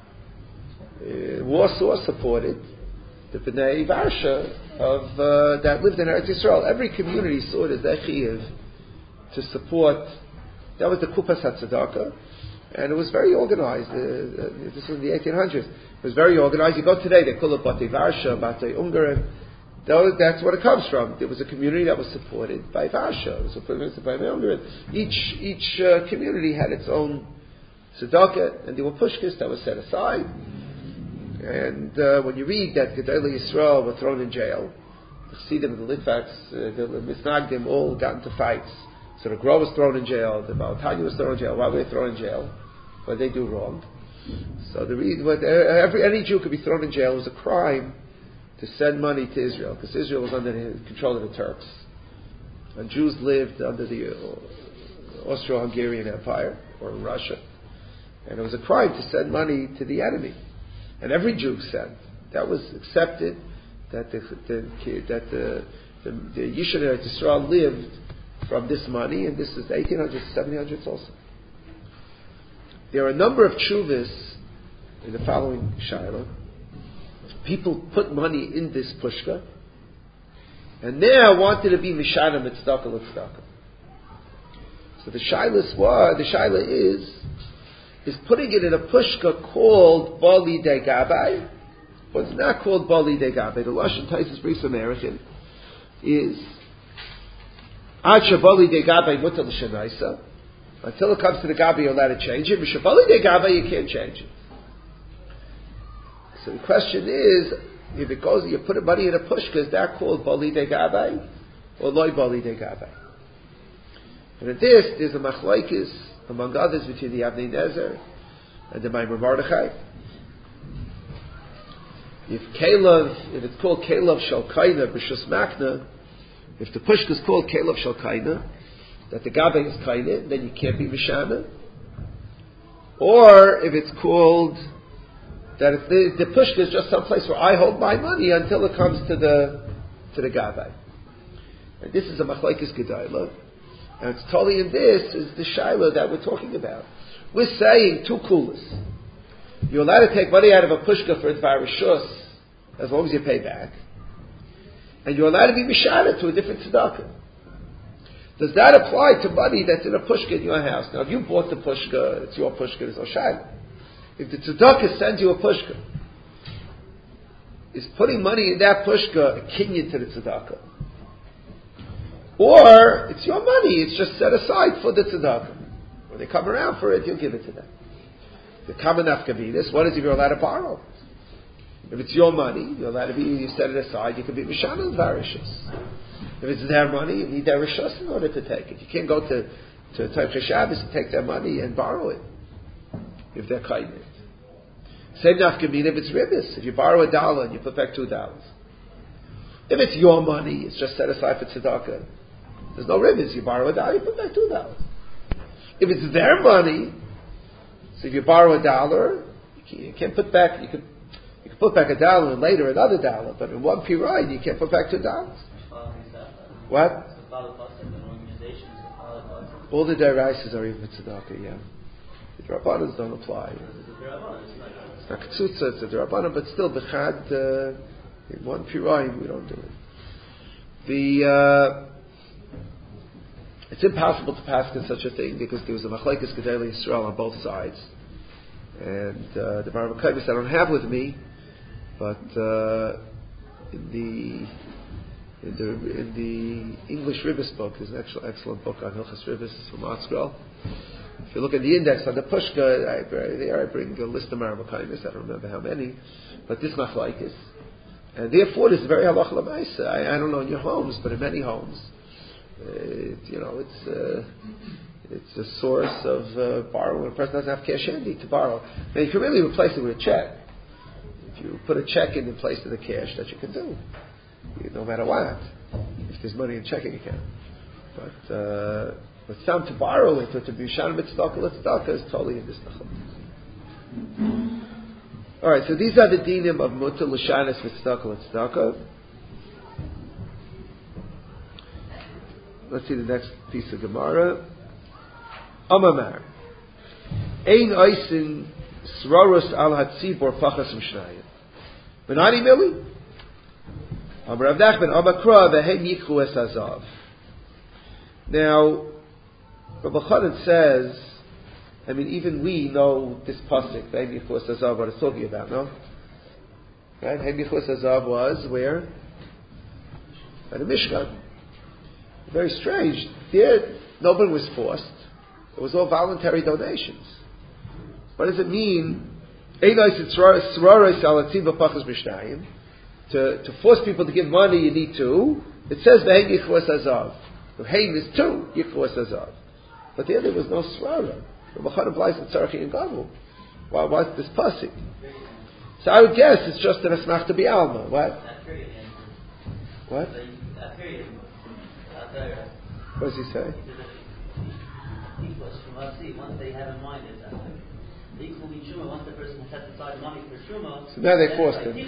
uh, Warsaw supported the Bnei Varsha of uh, that lived in Eretz Yisrael. Every community saw it as their chiyuv to support. That was the Kupas HaTzedakah, and it was very organized. Uh, uh, this was in the eighteen hundreds. It was very organized. You go today, they call it Batei Varsha, Batei Ungarim. That's what it comes from. There was a community that was supported by Varsha. It was supported by Ungarim. Each each uh, community had its own tzedakah, and there were pushkas that were set aside. And uh, when you read that Gedolei Yisrael were thrown in jail, the Chassidim, the Litvaks, uh, the Misnagdim all got into fights. So the Grove was thrown in jail, the Baal Tanya was thrown in jail. Why were they thrown in jail? What did they do wrong? So the reason, what, every, any Jew could be thrown in jail. It was a crime to send money to Israel, because Israel was under the control of the Turks. And Jews lived under the Austro-Hungarian Empire, or Russia. And it was a crime to send money to the enemy. And every Jew sent. That was accepted, that the, the, that the, the, the Yishuv Eretz Yisrael lived from this money, and this is the eighteen hundreds, seventeen hundreds also. There are a number of tshuvas in the following shaila. People put money in this pushka, and now wanted to be mishana mitzdaka l'tzdaka. So the shaila was, the shaila is, is putting it in a pushka called Bali de Gabai, but it's not called Bali de Gabai. The Lashon Taisus Bris American is Bali de Gabai mutal shenaisa. Until it comes to the Gabai, you're allowed to change it. Mishabali de Gabai, you can't change it. So the question is, if it goes, you put a money in a pushka, is that called Bali de Gabai or Loi Bali de Gabai? And at this, there's a machlokes, among others, between the Avnei Nezer and the Maimar Mordechai. If Kelev, if it's called Kelev Shalkaina B'Shus Makna, if the pushka is called Kelev Shalkaina, that the Gabai is Kaina, then you can't be Mishana. Or if it's called That if the, the pushka is just some place where I hold my money until it comes to the to the gabbai. And this is a machlokes gedayla, and it's totally in this is the shaila that we're talking about. We're saying two kulas. You're allowed to take money out of a pushka for its varishus as long as you pay back, and you're allowed to be mishana to a different tzedakah. Does that apply to money that's in a pushka in your house? Now, if you bought the pushka, it's your pushka, there's no shaila. If the tzedakah sends you a pushka, is putting money in that pushka a kinyan to the tzedakah? Or, it's your money, it's just set aside for the tzedakah. When they come around for it, you'll give it to them. The common nafkavinas, what is if you're allowed to borrow? If it's your money, you're allowed to be, you set it aside, you can be mishana and varishus. If it's their money, you need their rishus in order to take it. You can't go to to Teichei Shabbos and take their money and borrow it if they're kindness. Same nafkamina if it's ribbis. If you borrow a dollar and you put back two dollars. If it's your money, it's just set aside for tzedakah. There's no ribbis. You borrow a dollar, you put back two dollars. If it's their money, so if you borrow a dollar, you can't put back. You can you can put back a dollar and later another dollar, but in one period you can't put back two dollars. What? All the deraises are even tzedakah, yeah. The Rabbanans don't apply. It's not ktsutza, it's a Rabbanan, but still, b'chad, uh, in one pirayim, we don't do it. The, uh, it's impossible to pass in such a thing because there was a machlekes gedolei Yisrael on both sides. And, uh, the Baruch HaKadosh I don't have with me, but, uh, in the, In the, in the English Ribbis book, there's an excellent, excellent book on Hilchas Ribbis from Artsgrell. If you look at the index on the Pushka, I, there I bring a list of Maramakanis, I don't remember how many, but this machlokes. And therefore, this is very halacha l'maisa. I, I don't know in your homes, but in many homes, uh, it, you know, it's uh, it's a source of uh, borrowing when a person doesn't have cash handy to borrow. Now, you can really replace it with a check. If you put a check in in place of the cash, that you can do. No matter what, if there's money in checking account, but uh, but some to borrow it or to be shan mitzvah l'tzedakah is totally in this nachal. All right, so these are the dinim of mutar l'shanis mitzvah l'tzedakah. Let's see the next piece of Gemara. Amamar ein oisin sroros al hatzibor pachas mishnayim. Benani mili. Now, Rabbi Chanan says, I mean, even we know this pasuk, Vehem Yichus Azav, what it's talking about, no? Right? Vehem Yichus Azav was where? At the Mishkan. Very strange. There, nobody was forced. It was all voluntary donations. What does it mean? To, to force people to give money, you need two. It says Vehem Yichus Azav. Vehem is two Yichus Azav. But there, there was no Svara. The Machana applies in Tzarchi and Gavul. Why, what's this pasuk? So I would guess it's just an Asmach to be Alma. What? What? What does he say? Once they have in mind it, equally truma, once the person has set aside money for truma, so now they forced him.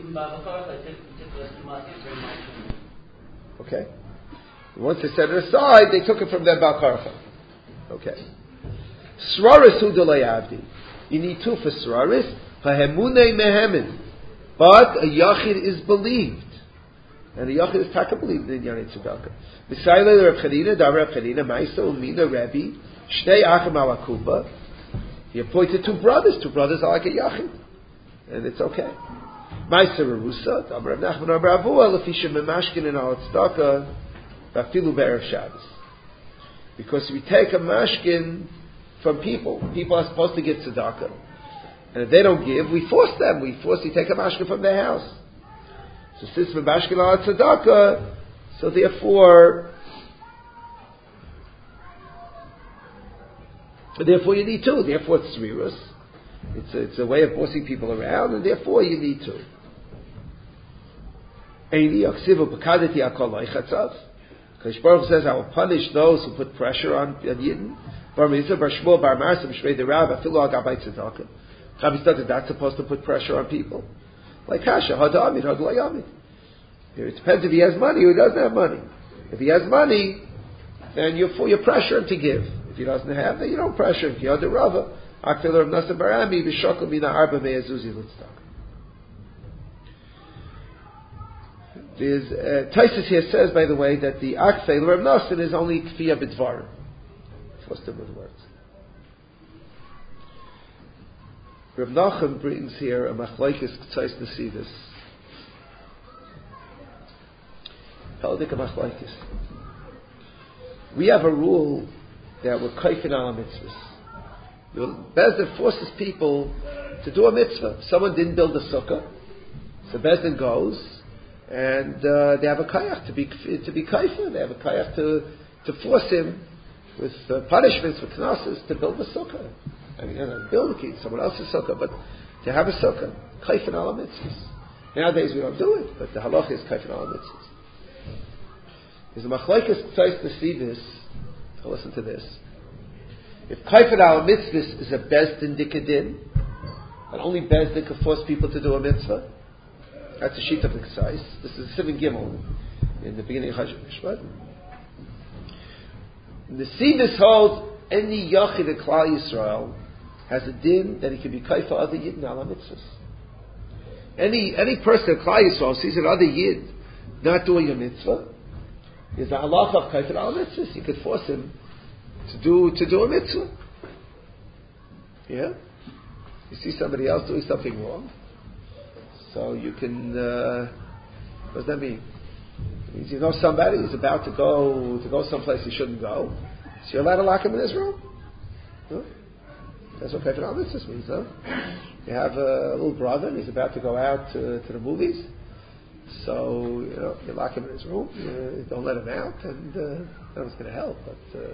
Okay. Once they set it aside, they took it from their Bal Karcha. Okay. Sraris hu delay avdi. You need two for sraris. Hahemune mehemin. But a yachid is believed. And a yachid is taka believed in Yanei Tzedakah. B'sayle Reb Chanina, Dar Reb Chanina, Maisa Umina Rebbe, Shnei Achim ala Kupa. He appointed two brothers. Two brothers are like a yachid, and it's okay. Ma'aser Rusa, Amar Nachman Amar Avua, Lefisha Memashkin and Al Tzedakah, Vafilu Be'erev Shabbos. Because we take a mashkin from people. People are supposed to give tzedakah, and if they don't give, we force them. We force you take a mashkin from their house. So since Memashkin Al Tzedakah, so therefore. Therefore, you need two. Therefore, it's tzriros. It's a, it's a way of bossing people around, and therefore, you need two. Kadosh Baruch says, I will punish those who put pressure on, on Yidden. Rabbi Stad is not supposed to put pressure on people. Like Kasha, Hadamid, Hadlayamid. It depends if he has money or he doesn't have money. If he has money, then you you pressure him to give. If he doesn't have, then you don't pressure him. If you're the Rava, Akfil Rav Nassim Barami, V'shokol mina arba me'azuzi l'tzdak. There's, uh, Taisus here says, by the way, that the Akfil Rav Nassim is only Kfiyah b'dvar. First of the words. Rav Nachum brings here a machlokes K'tzais Nesivos. Haladik a machlokes. We have a rule that we're kaifin ala mitzvahs. Bezdin forces people to do a mitzvah. Someone didn't build a sukkah, so Bezdin goes, and uh, they have a kayach to be to be kaifin. They have a kayach to to force him with uh, punishments, with knesses, to build a sukkah. I mean, you know, build a kid, someone else's sukkah, but to have a sukkah, kaifin ala mitzvahs. Nowadays we don't do it, but the halacha is kaifin ala mitzvahs. There's a machlokes K'tzais Nesivos. Listen to this. If kaifin ala mitzvahs is a bezdin dikadin, and only bezdin can force people to do a mitzvah, that's a sheet of the K'tzais. This is Sivan Gimel in the beginning of Chashav Mishpat. Nesivos holds any yachid in Klal Yisrael has a din that he can be kaifin other yidin ala mitzvahs. Any any person in Klal Yisrael sees another yid not doing a mitzvah, is the halacha of kaifin ala mitzvahs. You could force him to do to do a mitzvah. Yeah, you see somebody else doing something wrong, so you can. Uh, what does that mean? It means you know somebody is about to go to go someplace he shouldn't go, so you're allowed to lock him in his room. Huh? That's what kaifin ala mitzvahs means. Huh? You have a little brother and he's about to go out to, to the movies. So, you know, you lock him in his room, you don't let him out, and uh, that was going to help. But uh,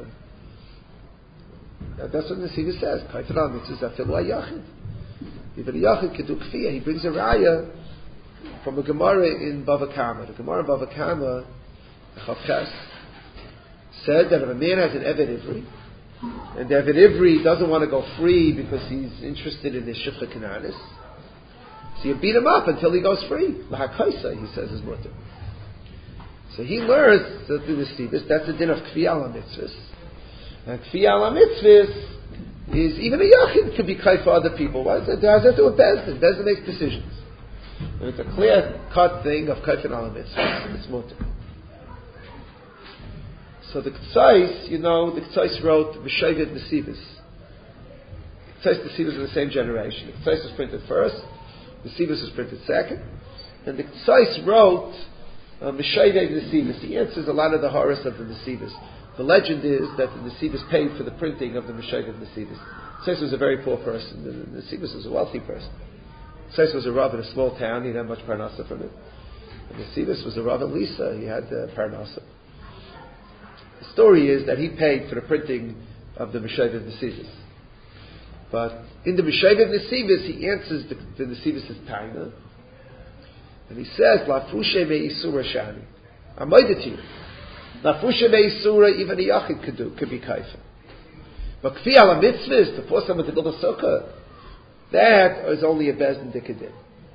that's what the Nesivos says. Kaifin ala mitzvahs afilu hayachid. Even a yachid can do kfiyah. He brings a raya from a Gemara in Bava Kama. The Gemara in Bava Kama, Chavches, said that if a man has an Eved Ivri, and the Eved Ivri doesn't want to go free because he's interested in his Shifcha Kananis, so you beat him up until he goes free. L'hakaisa, he says, is mutter. So he learns that through the Nesivos, that's the din of kfiyah ala mitzvahs. And kfiyah ala mitzvahs is, even a yachid could be kaif for other people. Why does that, does that do with Bezdin? Bezdin makes decisions. And it's a clear-cut thing of kaifin ala mitzvahs. It's mutter. So the K'tzais, you know, the K'tzais wrote B'Shevet Nesivos. K'tzais Nesivos are the same generation. The K'tzais was printed first. The Nesivos was printed second, and the K'tzais wrote Meshayvei uh, Nesivos. He answers a lot of the horrors of the Nesivos. The legend is that the Nesivos paid for the printing of the Meshayvei Nesivos. K'tzais was a very poor person. The Nesivos was a wealthy person. K'tzais was a rav in a small town. He didn't have much parnasa from it. And Nesivos was a rav in Lisa. He had uh, parnasa. The story is that he paid for the printing of the Meshayvei Nesivos. But in the Meshayvei Nesivos, he answers the, the Nesivos' taina, and he says, "Lafushe me'isura shani." I'm made it to you. Lafushe me'isura, even a yachid could do, could be kaifa. But kfi ala mitzvahs, to force someone to build a sukkah, that is only a bezdin dikadin.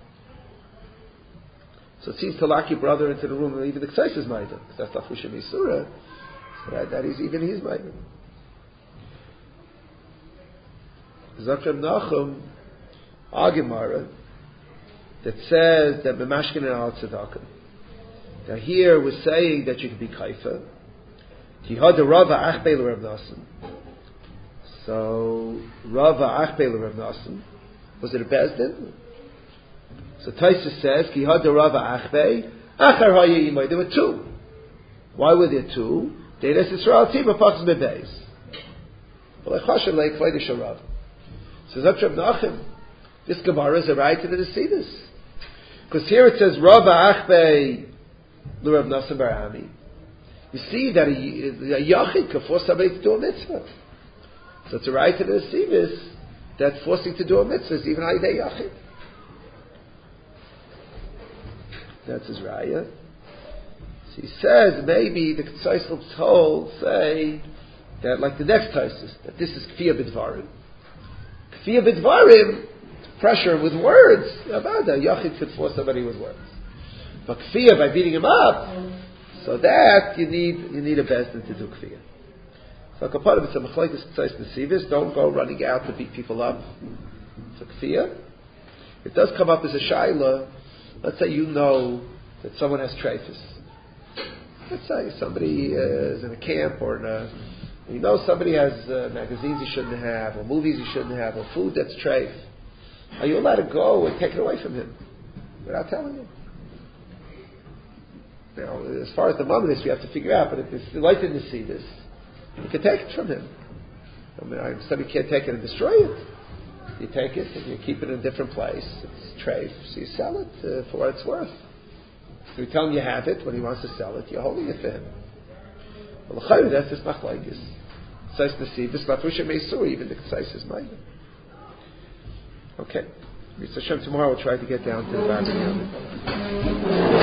So it seems to lock your brother into the room, and even the K'tzais is made, because that's lafushe me'isura. So that, that is even his made. Zakram Nachum, Agemara, that says that B'mashkin and Al Tzedakah. Now here we're saying that you can be kaifa. Ki hada Rava Achbei l'Rav Nassim. So Rava Achbei l'Rav Nassim, was it a bezdin? So Taisus says Ki hada Rava Achbei Achar Haya Yimai. There were two. Why were there two? Deidas Yisrael Tima Patzim Bebeis. But Lechashem Leik Leidish Rav. So Rav Nachum, this Gemara is a right to the Nesivos. Because here it says, Rava Achbei l'Rav Nassim Barami. You see that a, a Yachid can force somebody to do a mitzvah. So it's a right to the Nesivos that forcing to do a mitzvah is even Haidei Yachid. That's his raya. So he says, maybe the K'tzais hold, say, that like the next Taisus, that this is Kfiyah B'dvarim. Kfiyah B'dvarim, pressure with words. About a Yachid could force somebody with words. But kfiyah, by beating him up, so that you need you need a bezdin to do kfiyah. So kaparim, it's a machlekes tzais nesivis. Don't go running out to beat people up. So kfiyah. It does come up as a shaila. Let's say you know that someone has treifus. Let's say somebody uh, is in a camp or in a, you know somebody has uh, magazines he shouldn't have, or movies he shouldn't have, or food that's treif. Are you allowed to go and take it away from him without telling him? Now, as far as the moment is, we have to figure out. But if it's light didn't see this, you can take it from him. I mean, I said you can't take it and destroy it. You take it and you keep it in a different place. It's treif, so you sell it uh, for what it's worth. So you tell him you have it when he wants to sell it. You're holding it for him. Well, the that's just machlekes. Tzais nesivus, mafusha meisur, even the tzais is minor. Okay. Mister Hashem, tomorrow we'll try to get down to the back of the